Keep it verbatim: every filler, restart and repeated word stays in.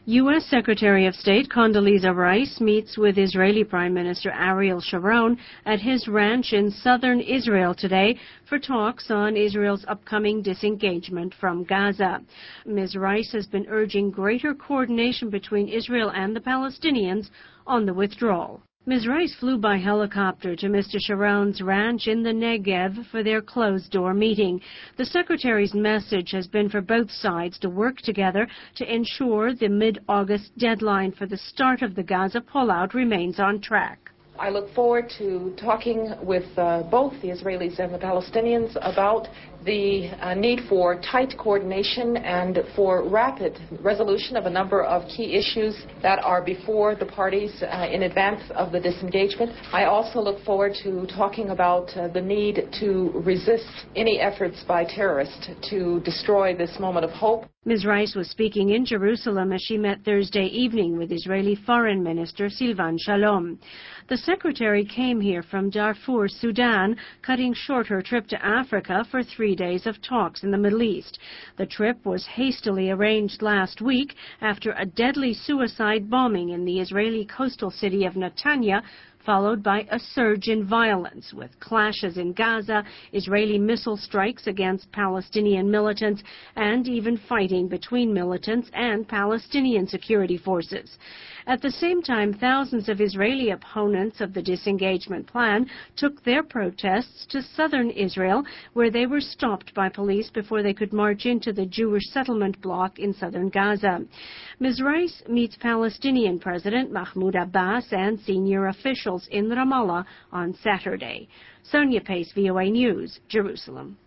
U S Secretary of State Condoleezza Rice meets with Israeli Prime Minister Ariel Sharon at his ranch in southern Israel today for talks on Israel's upcoming disengagement from Gaza. Miz Rice has been urging greater coordination between Israel and the Palestinians on the withdrawal. Miz Rice flew by helicopter to Mister Sharon's ranch in the Negev for their closed-door meeting. The Secretary's message has been for both sides to work together to ensure the mid-August deadline for the start of the Gaza pullout remains on track. I look forward to talking with uh, both the Israelis and the Palestinians about the uh, need for tight coordination and for rapid resolution of a number of key issues that are before the parties uh, in advance of the disengagement. I also look forward to talking about uh, the need to resist any efforts by terrorists to destroy this moment of hope. Miz Rice was speaking in Jerusalem as she met Thursday evening with Israeli Foreign Minister Silvan Shalom. The secretary came here from Darfur, Sudan, cutting short her trip to Africa for three days of talks in the Middle East. The trip was hastily arranged last week after a deadly suicide bombing in the Israeli coastal city of Netanya, followed by a surge in violence with clashes in Gaza, Israeli missile strikes against Palestinian militants, and even fighting between militants and Palestinian security forces. At the same time, thousands of Israeli opponents of the disengagement plan took their protests to southern Israel, where they were stopped by police before they could march into the Jewish settlement block in southern Gaza. Miz Rice meets Palestinian President Mahmoud Abbas and senior officials in Ramallah on Saturday. Sonia Pace, V O A News, Jerusalem.